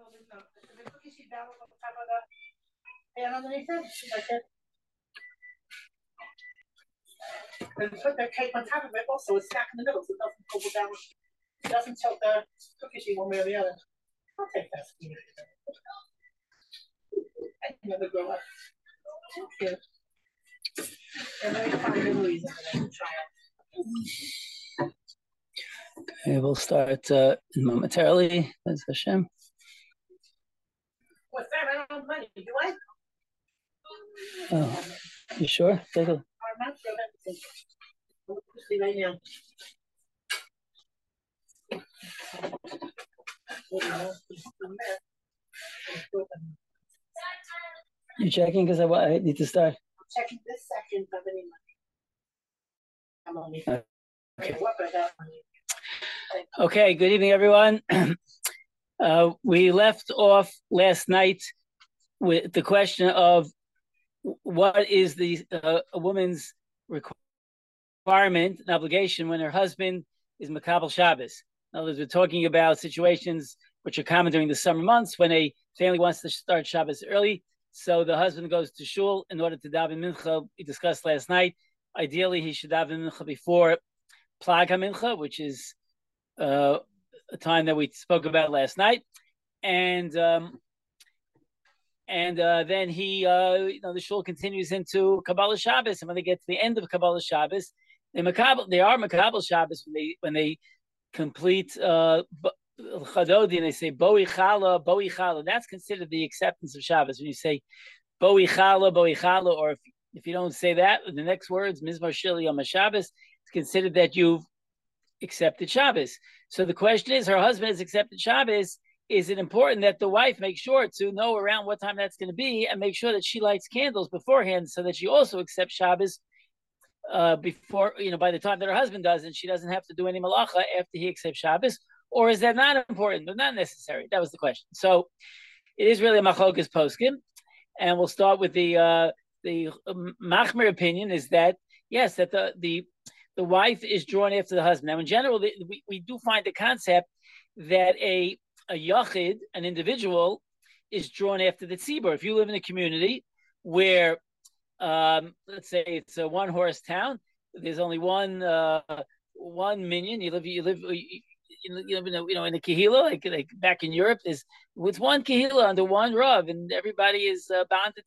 And underneath it, like that. And put the cake on top of it also. It's stuck in the middle so it doesn't go down. It doesn't tilt the cookie sheet one way or the other. I'll take that. I can never grow up. Thank you. And then we find Louise and then try it. Okay, we'll start momentarily. That's Hashem. What's that? I don't have money. Do I? Oh, you sure? Take a look. I'm not sure everything. We'll see right now. You checking? Because I need to start. I'm checking this second of any money. I'm only. Okay, good evening, everyone. We left off last night with the question of what is the a woman's requirement, an obligation when her husband is Makabel Shabbos. In other words, we're talking about situations which are common during the summer months when a family wants to start Shabbos early. So the husband goes to shul in order to daven mincha. We discussed last night. Ideally, he should daven mincha before Plag HaMincha, which is a time that we spoke about last night, and then he, the shul continues into Kabbalah Shabbos, and when they get to the end of Kabbalah Shabbos, they are Makabel Shabbos when they complete Chadodi, and they say Boi Chala. That's considered the acceptance of Shabbos. When you say Boi Chala, or if you don't say that, the next words Mizmar Shili Yom HaShabbos, it's considered that you've accepted Shabbos. So the question is, her husband has accepted Shabbos. Is it important that the wife make sure to know around what time that's going to be and make sure that she lights candles beforehand so that she also accepts Shabbos before, by the time that her husband does, and she doesn't have to do any malacha after he accepts Shabbos? Or is that not important or not necessary? That was the question. So it is really a machlokas poskim, and we'll start with the machmir opinion is that yes, that the wife is drawn after the husband. Now, in general, we do find the concept that a yachid, an individual, is drawn after the tzibur. If you live in a community where, let's say it's a one-horse town, there's only one minyan. You live in a kehila, like back in Europe. It's one kehila under one rav, and everybody is bonded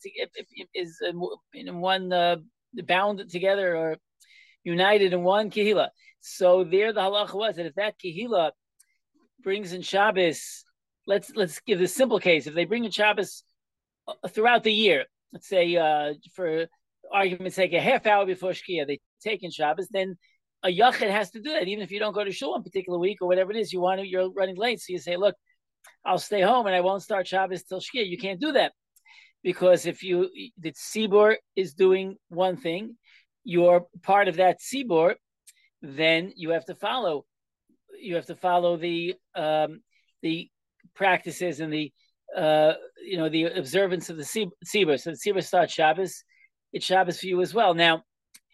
bound together or united in one kehila. So there, the halacha was that if that kehila brings in Shabbos, let's give this simple case. If they bring in Shabbos throughout the year, let's say for argument's sake, a half hour before Shkia, they take in Shabbos, then a yachid has to do that, even if you don't go to shul one particular week or whatever it is. You're running late, so you say, look, I'll stay home and I won't start Shabbos till Shkia. You can't do that, because if the tzibur is doing one thing, you're part of that tzibur, then you have to follow. You have to follow the practices and the observance of the tzibur. So the tzibur starts Shabbos. It's Shabbos for you as well. Now,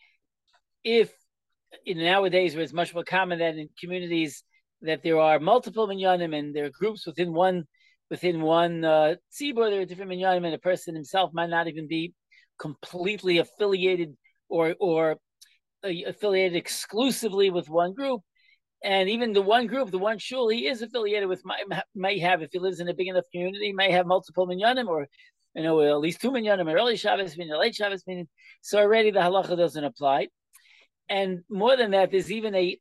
if nowadays where it's much more common that in communities that there are multiple minyanim and there are groups within one tzibur, there are different minyanim, and a person himself might not even be completely affiliated or affiliated exclusively with one group. And even the one group, the one shul he is affiliated with might have, if he lives in a big enough community, might have multiple minyanim, or at least two minyanim, an early Shabbos meaning, a late Shabbos meaning. So already the halacha doesn't apply. And more than that, there's even a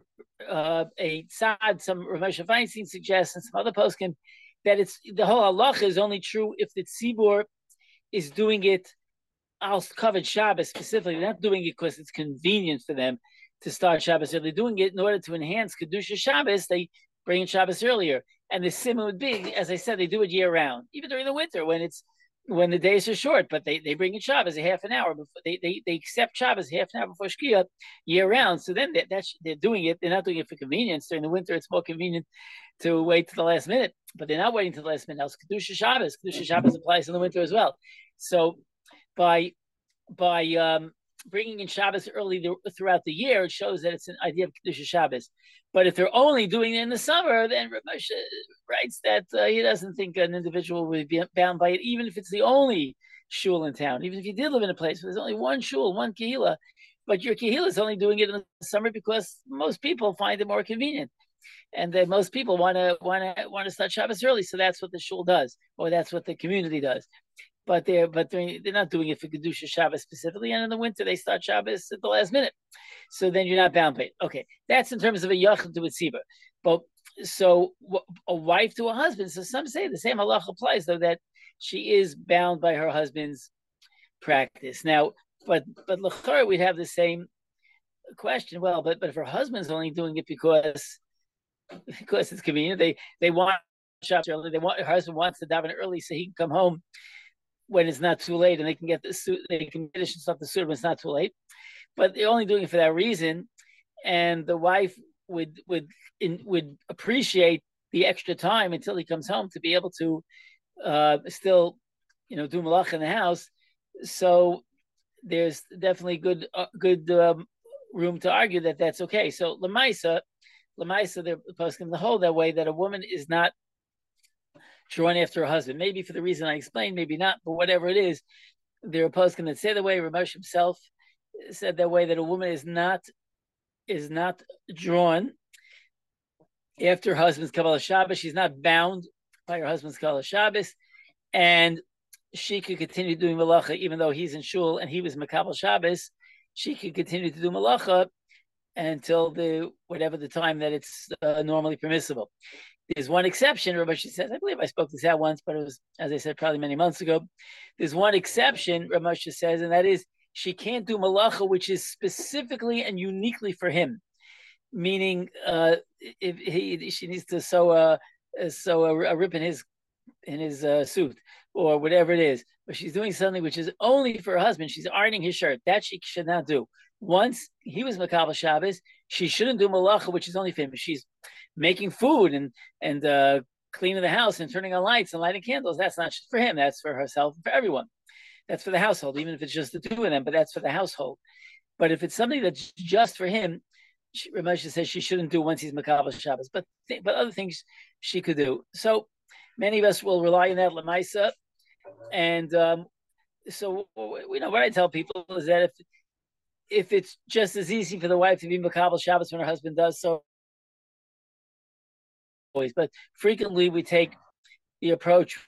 tzad, some Rav Moshe Feinstein suggests, and some other poskim, that it's the whole halacha is only true if the tzibur is doing it al covered Shabbos specifically. They're not doing it because it's convenient for them to start Shabbos early. They're doing it in order to enhance Kedusha Shabbos. They bring in Shabbos earlier. And the simon would be, as I said, they do it year round, even during the winter when the days are short, but they bring in Shabbos a half an hour before they accept Shabbos half an hour before Shkia year round. So then they're doing it. They're not doing it for convenience. During the winter, it's more convenient to wait to the last minute, but they're not waiting to the last minute. Now, Kedusha Shabbos applies in the winter as well. So by bringing in Shabbos early throughout the year, it shows that it's an idea of Kedusha Shabbos. But if they're only doing it in the summer, then Rav Moshe writes that he doesn't think an individual would be bound by it, even if it's the only shul in town. Even if you did live in a place where there's only one shul, one kehila, but your kehila is only doing it in the summer because most people find it more convenient, and that most people want to start Shabbos early, so that's what the shul does, or that's what the community does. But they're not doing it for Kedusha Shabbos specifically, and in the winter they start Shabbos at the last minute. So then you're not bound by it. Okay, that's in terms of a yachid to a tzibur. But so a wife to a husband. So some say the same halacha applies, though, that she is bound by her husband's practice. Now, but l'chor we'd have the same question. Well, but if her husband's only doing it because it's convenient, they want Shabbos early. Her husband wants to daven early so he can come home when it's not too late, and they can get the suit, they can finish and stuff the suit when it's not too late. But they're only doing it for that reason, and the wife would appreciate the extra time until he comes home to be able to still, do malach in the house. So there's definitely good room to argue that that's okay. So Lamaisa, they're posting the whole that way, that a woman is not drawn after her husband. Maybe for the reason I explained, maybe not, but whatever it is, they're posting that say the way. Ramesh himself said that way, that a woman is not drawn after her husband's Kabbalah Shabbos. She's not bound by her husband's Kabbalah Shabbos, and she could continue doing malacha even though he's in shul and he was Makabel Shabbos. She could continue to do malacha until whatever the time that it's normally permissible. There's one exception. Rav Moshe says, I believe I spoke this out once, but it was, as I said, probably many months ago. There's one exception, Rav Moshe says, and that is she can't do malacha which is specifically and uniquely for him. Meaning, she needs to sew a rip in his suit or whatever it is, but she's doing something which is only for her husband. She's ironing his shirt. That she should not do. Once he was Makabel Shabbos, she shouldn't do malacha which is only for him. She's making food and cleaning the house and turning on lights and lighting candles. That's not just for him. That's for herself and for everyone. That's for the household, even if it's just the two of them, but that's for the household. But if it's something that's just for him, Rav Moshe says she shouldn't do once he's Makabel Shabbos, but other things she could do. So many of us will rely on that Lamaisa. And so what I tell people is that if it's just as easy for the wife to be Makabel Shabbos when her husband does so, but frequently we take the approach,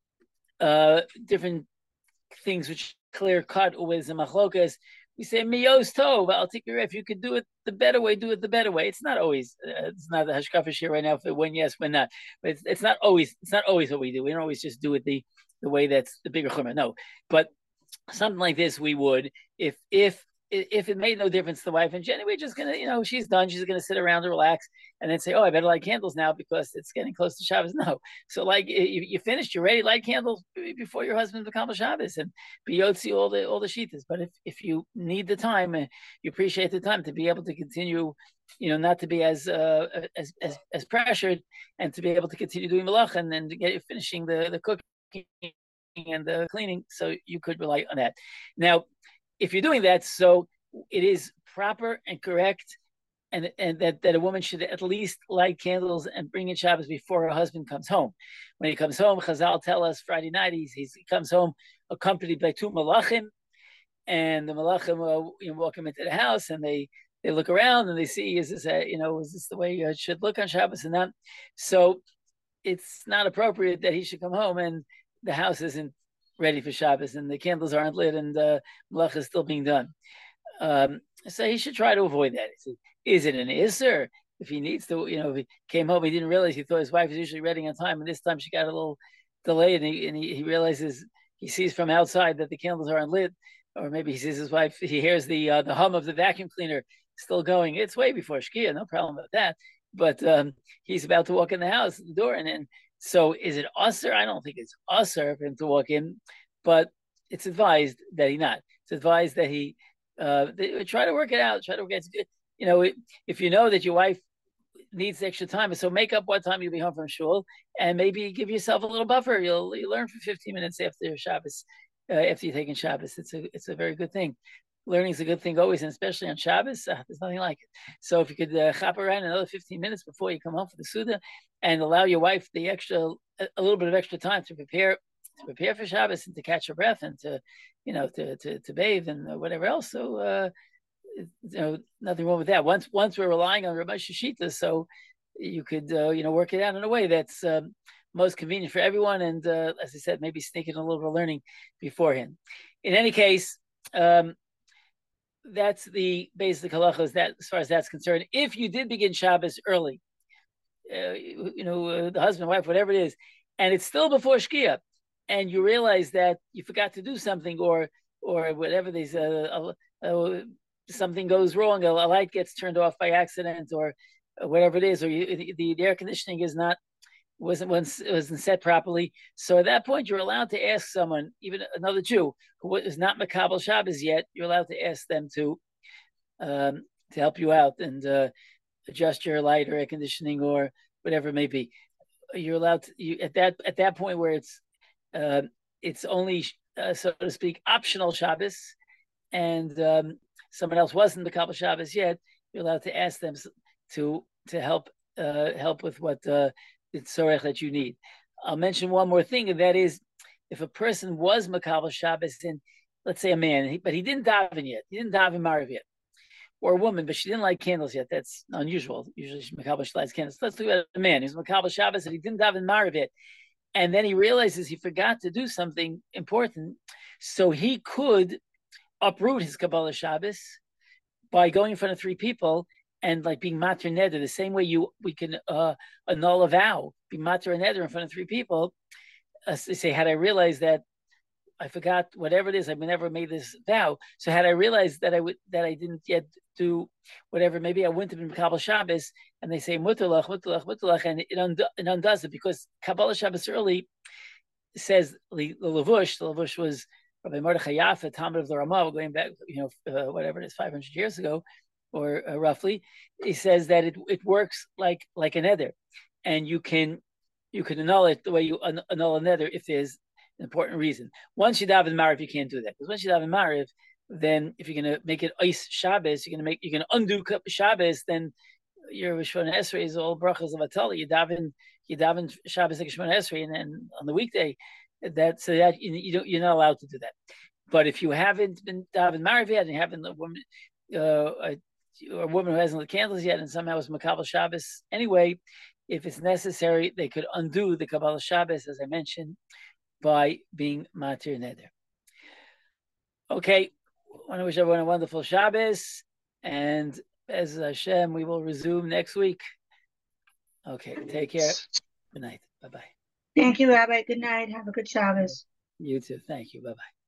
different things which clear cut with the machlokas. We say miyos tov. I'll take your if you could do it the better way, do it the better way. It's not always. It's not the hashkafish here right now. For when yes, when not. But it's not always. It's not always what we do. We don't always just do it the way that's the bigger chumrah. No, but something like this we would if it made no difference to the wife, and Jenny, we're just gonna, she's done. She's gonna sit around and relax, and then say, "Oh, I better light candles now because it's getting close to Shabbos." No, so like you finished, you're ready. Light candles before your husband becomes Shabbos, and be yotzi all the shitas. But if you need the time, you appreciate the time to be able to continue, not to be as pressured, and to be able to continue doing malach, and then to get finishing the cooking and the cleaning, so you could rely on that. Now, if you're doing that, so it is proper and correct, and that a woman should at least light candles and bring in Shabbos before her husband comes home. When he comes home, Chazal tell us Friday night he comes home accompanied by two malachim, and the malachim walk him into the house, and they look around and they see, is this the way you should look on Shabbos and not? So it's not appropriate that he should come home and the house isn't ready for Shabbos and the candles aren't lit and the malach is still being done. So he should try to avoid that. He said, is it an isser? If he needs to, if he came home, he didn't realize, he thought his wife was usually ready on time, and this time she got a little delayed, and he realizes, he sees from outside that the candles aren't lit, or maybe he sees his wife, he hears the hum of the vacuum cleaner still going. It's way before Shkia, no problem with that. But he's about to walk in the house, the door, and then, so is it usher? I don't think it's usher for him to walk in, but it's advised that he not. It's advised that he try to work it out. Try to get, if you know that your wife needs extra time, so make up what time you'll be home from shul, and maybe give yourself a little buffer. You'll learn for 15 minutes after Shabbos, after you're taking Shabbos. It's a very good thing. learning is a good thing always, and especially on Shabbos, there's nothing like it. So if you could hop around another 15 minutes before you come home for the Suda, and allow your wife a little bit of extra time to prepare for Shabbos and to catch her breath and to bathe and whatever else. So nothing wrong with that. Once we're relying on Rabbi Shishita, so you could work it out in a way that's most convenient for everyone, and as I said, maybe sneak in a little bit of learning beforehand. In any case, that's the basic halachas that, as far as that's concerned. If you did begin Shabbos early, the husband, wife, whatever it is, and it's still before Shkia, and you realize that you forgot to do something, or whatever, something goes wrong, a light gets turned off by accident, or whatever it is, or the air conditioning wasn't set properly. So at that point, you're allowed to ask someone, even another Jew who is not Makabel Shabbos yet, you're allowed to ask them to help you out and adjust your light or air conditioning or whatever it may be. You're allowed to, at that point where it's only so to speak optional Shabbos, and someone else wasn't Makabel Shabbos yet, you're allowed to ask them to help with what it's sorech that you need. I'll mention one more thing, and that is, if a person was Makabel Shabbos, and let's say a man, but he didn't daven yet, he didn't daven Mariv yet, or a woman, but she didn't light candles yet. That's unusual. Usually Makabel lights candles. Let's look at a man who's Makabel Shabbos and he didn't daven Mariv yet, and then he realizes he forgot to do something important, so he could uproot his Kabbalah Shabbos by going in front of 3 people and like being mater neder, the same way we can annul a vow, be mater neder in front of 3 people. They say, had I realized that I forgot whatever it is, I've never made this vow. So had I realized that I didn't yet do whatever, maybe I wouldn't have been Kabbalah Shabbos. And they say mutalach, and it undoes it, because Kabbalah Shabbos early says the Levush was Rabbi Mordechai Yaffa, Talmud of the Ramah, going back, whatever it is, 500 years ago, or roughly. He says that it works like a neder, and you can annul it the way you annul a neder if there's an important reason. Once you daven Mariv, you can't do that, because once you daven Mariv, then if you're going to make it Ois Shabbos, you're going to undo Shabbos, then your Shemona Esrei is all brachas of Atala. You daven Shabbos like Shemona Esrei, and then on the weekday, you're not allowed to do that. But if you haven't been daven Mariv yet, and you haven't a woman who hasn't lit candles yet, and somehow is Makabel Shabbos anyway, if it's necessary, they could undo the Kabbalah Shabbos, as I mentioned, by being matir neder. Okay, I want to wish everyone a wonderful Shabbos, and as Hashem, we will resume next week. Okay, take care. Good night. Bye-bye. Thank you, Rabbi. Good night. Have a good Shabbos. You too. Thank you. Bye-bye.